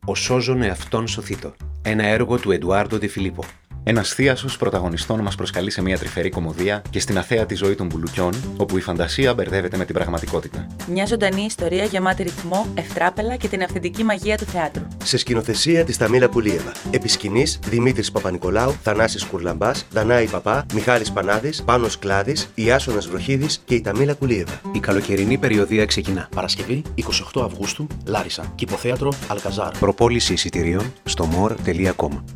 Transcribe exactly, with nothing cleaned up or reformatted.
Ο σώζον εαυτόν σωθήτω. Ένα έργο του Εντουάρντο Ντε Φιλίππο. Ένας θίασος πρωταγωνιστών μας προσκαλεί σε μια τρυφερή κωμωδία και στην αθέατη ζωή των μπουλουκιών, όπου η φαντασία μπερδεύεται με την πραγματικότητα. Μια ζωντανή ιστορία γεμάτη ρυθμό, ευτράπελα και την αυθεντική μαγεία του θεάτρου. Σε σκηνοθεσία της Ταμίλα Πουλίεβα. Επί σκηνής Δημήτρης Παπα-Νικολάου, Θανάσης Κουρλαμπάς, Δανάη Παπά, Μιχάλης Πανάδης, Πάνος Κλάδης, Ιάσονας Βροχίδης και η Ταμίλα Πουλίεβα. Η καλοκαιρινή περιοδία ξεκινά. Παρασκευή εικοστή ογδόη Αυγούστου, Λάρισα. Κηποθέατρο Αλκαζάρ. Προπόληση εισιτηρίων στο more τελεία com.